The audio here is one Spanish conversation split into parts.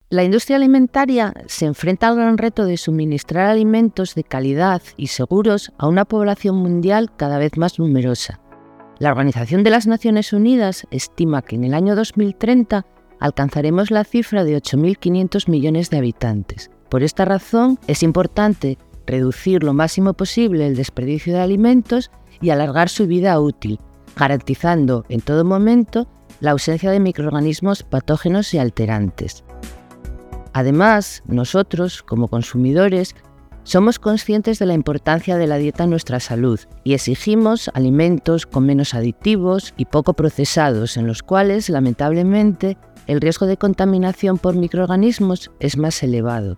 La industria alimentaria se enfrenta al gran reto de suministrar alimentos de calidad y seguros a una población mundial cada vez más numerosa. La Organización de las Naciones Unidas estima que en el año 2030 alcanzaremos la cifra de 8.500 millones de habitantes. Por esta razón, es importante reducir lo máximo posible el desperdicio de alimentos y alargar su vida útil, garantizando en todo momento la ausencia de microorganismos patógenos y alterantes. Además, nosotros, como consumidores, somos conscientes de la importancia de la dieta en nuestra salud y exigimos alimentos con menos aditivos y poco procesados, en los cuales, lamentablemente, el riesgo de contaminación por microorganismos es más elevado.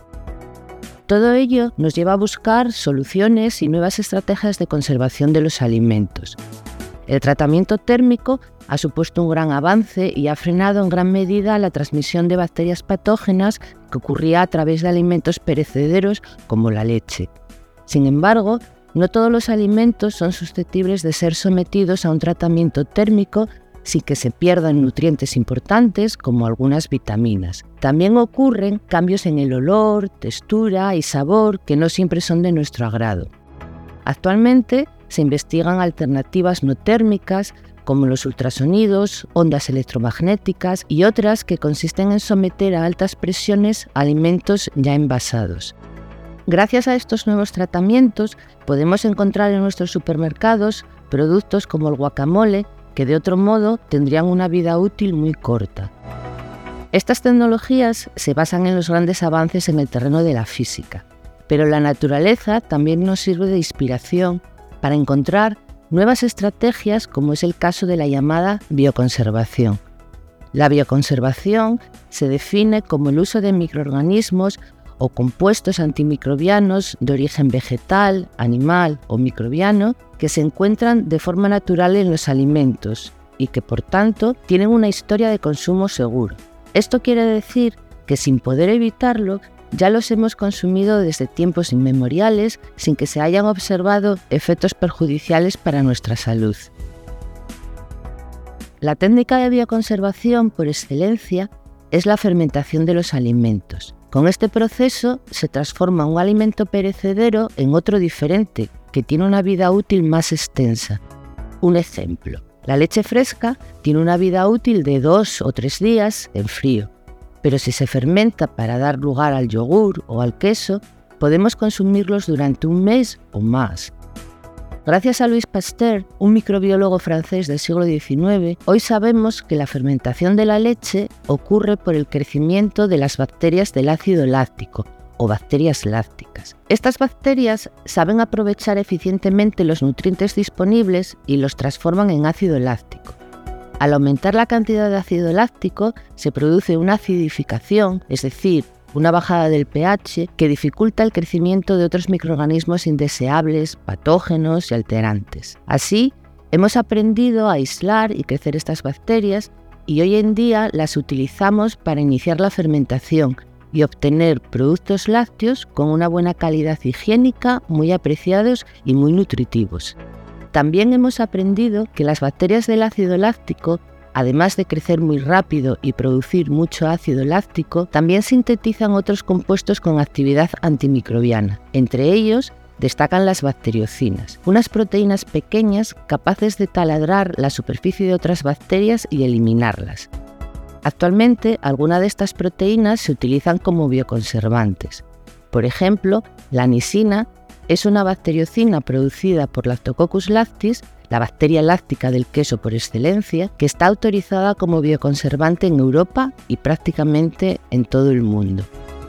Todo ello nos lleva a buscar soluciones y nuevas estrategias de conservación de los alimentos. El tratamiento térmico ha supuesto un gran avance y ha frenado en gran medida la transmisión de bacterias patógenas que ocurría a través de alimentos perecederos como la leche. Sin embargo, no todos los alimentos son susceptibles de ser sometidos a un tratamiento térmico sin que se pierdan nutrientes importantes como algunas vitaminas. También ocurren cambios en el olor, textura y sabor que no siempre son de nuestro agrado. Actualmente se investigan alternativas no térmicas como los ultrasonidos, ondas electromagnéticas y otras que consisten en someter a altas presiones alimentos ya envasados. Gracias a estos nuevos tratamientos podemos encontrar en nuestros supermercados productos como el guacamole que de otro modo tendrían una vida útil muy corta. Estas tecnologías se basan en los grandes avances en el terreno de la física, pero la naturaleza también nos sirve de inspiración para encontrar nuevas estrategias como es el caso de la llamada bioconservación. La bioconservación se define como el uso de microorganismos o compuestos antimicrobianos de origen vegetal, animal o microbiano que se encuentran de forma natural en los alimentos y que por tanto tienen una historia de consumo seguro. Esto quiere decir que sin poder evitarlo, ya los hemos consumido desde tiempos inmemoriales sin que se hayan observado efectos perjudiciales para nuestra salud. La técnica de bioconservación por excelencia es la fermentación de los alimentos. Con este proceso se transforma un alimento perecedero en otro diferente, que tiene una vida útil más extensa. Un ejemplo, la leche fresca tiene una vida útil de 2 o 3 días en frío. Pero si se fermenta para dar lugar al yogur o al queso, podemos consumirlos durante un mes o más. Gracias a Louis Pasteur, un microbiólogo francés del siglo XIX, hoy sabemos que la fermentación de la leche ocurre por el crecimiento de las bacterias del ácido láctico o bacterias lácticas. Estas bacterias saben aprovechar eficientemente los nutrientes disponibles y los transforman en ácido láctico. Al aumentar la cantidad de ácido láctico, se produce una acidificación, es decir, una bajada del pH que dificulta el crecimiento de otros microorganismos indeseables, patógenos y alterantes. Así, hemos aprendido a aislar y crecer estas bacterias y hoy en día las utilizamos para iniciar la fermentación y obtener productos lácteos con una buena calidad higiénica, muy apreciados y muy nutritivos. También hemos aprendido que las bacterias del ácido láctico, además de crecer muy rápido y producir mucho ácido láctico, también sintetizan otros compuestos con actividad antimicrobiana. Entre ellos destacan las bacteriocinas, unas proteínas pequeñas capaces de taladrar la superficie de otras bacterias y eliminarlas. Actualmente, algunas de estas proteínas se utilizan como bioconservantes. Por ejemplo, la anisina es una bacteriocina producida por Lactococcus lactis, la bacteria láctica del queso por excelencia, que está autorizada como bioconservante en Europa y prácticamente en todo el mundo.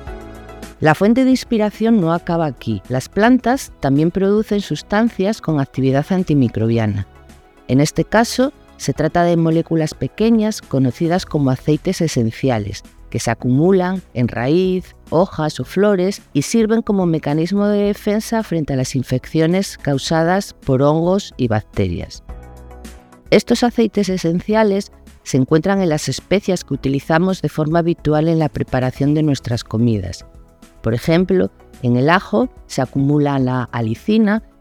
La fuente de inspiración no acaba aquí. Las plantas también producen sustancias con actividad antimicrobiana. En este caso, se trata de moléculas pequeñas conocidas como aceites esenciales, que se acumulan en raíz, hojas o flores y sirven como mecanismo de defensa frente a las infecciones causadas por hongos y bacterias. Estos aceites esenciales se encuentran en las especias que utilizamos de forma habitual en la preparación de nuestras comidas. Por ejemplo, en el ajo se acumula la alicina,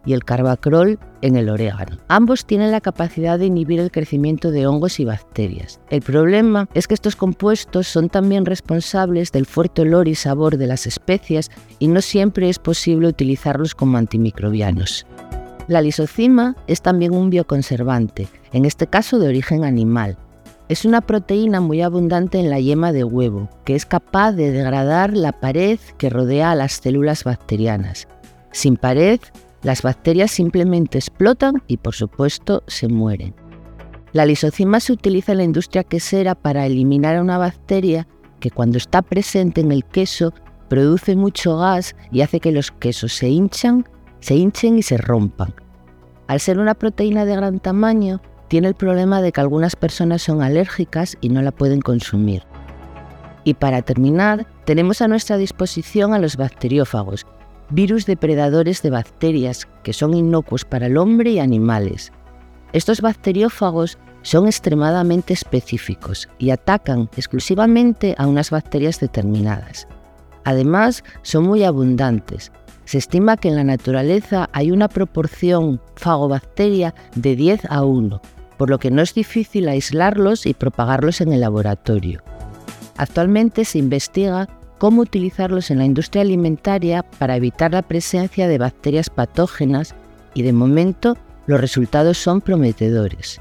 y el carbacriol en el orégano. Ambos tienen la capacidad de inhibir el crecimiento de hongos y bacterias. El problema es que estos compuestos son también responsables del fuerte olor y sabor de las especias y no siempre es posible utilizarlos como antimicrobianos. La lisocima es también un bioconservante, en este caso de origen animal. Es una proteína muy abundante en la yema de huevo, que es capaz de degradar la pared que rodea a las células bacterianas. Sin pared, las bacterias simplemente explotan y, por supuesto, se mueren. La lisocima se utiliza en la industria quesera para eliminar a una bacteria que, cuando está presente en el queso, produce mucho gas y hace que los quesos se hinchen y se rompan. Al ser una proteína de gran tamaño, tiene el problema de que algunas personas son alérgicas y no la pueden consumir. Y para terminar, tenemos a nuestra disposición a los bacteriófagos, virus depredadores de bacterias que son inocuos para el hombre y animales. Estos bacteriófagos son extremadamente específicos y atacan exclusivamente a unas bacterias determinadas. Además, son muy abundantes. Se estima que en la naturaleza hay una proporción fago-bacteria de 10 a 1, por lo que no es difícil aislarlos y propagarlos en el laboratorio. Actualmente se investiga cómo utilizarlos en la industria alimentaria para evitar la presencia de bacterias patógenas y, de momento, los resultados son prometedores.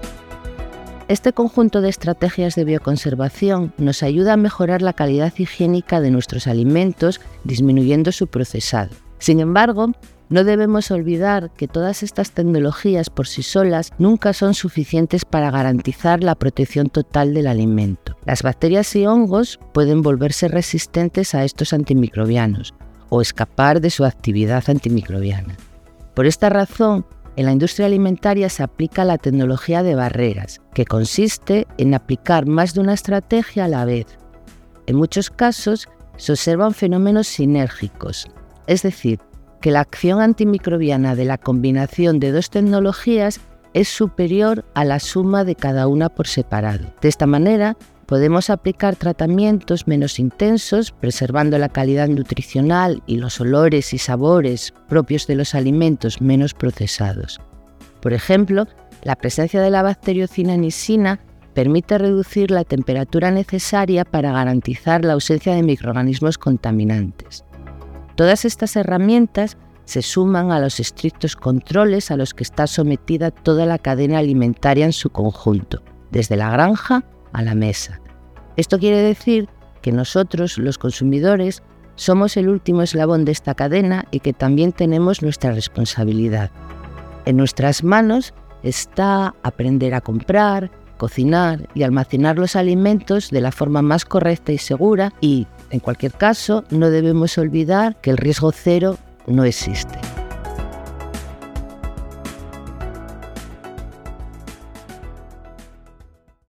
Este conjunto de estrategias de bioconservación nos ayuda a mejorar la calidad higiénica de nuestros alimentos, disminuyendo su procesado. Sin embargo, no debemos olvidar que todas estas tecnologías por sí solas nunca son suficientes para garantizar la protección total del alimento. Las bacterias y hongos pueden volverse resistentes a estos antimicrobianos o escapar de su actividad antimicrobiana. Por esta razón, en la industria alimentaria se aplica la tecnología de barreras, que consiste en aplicar más de una estrategia a la vez. En muchos casos se observan fenómenos sinérgicos, es decir, que la acción antimicrobiana de la combinación de dos tecnologías es superior a la suma de cada una por separado. De esta manera, podemos aplicar tratamientos menos intensos, preservando la calidad nutricional y los olores y sabores propios de los alimentos menos procesados. Por ejemplo, la presencia de la bacteriocina nisina permite reducir la temperatura necesaria para garantizar la ausencia de microorganismos contaminantes. Todas estas herramientas se suman a los estrictos controles a los que está sometida toda la cadena alimentaria en su conjunto, desde la granja a la mesa. Esto quiere decir que nosotros, los consumidores, somos el último eslabón de esta cadena y que también tenemos nuestra responsabilidad. En nuestras manos está aprender a comprar, cocinar y almacenar los alimentos de la forma más correcta y segura y, en cualquier caso, no debemos olvidar que el riesgo cero no existe.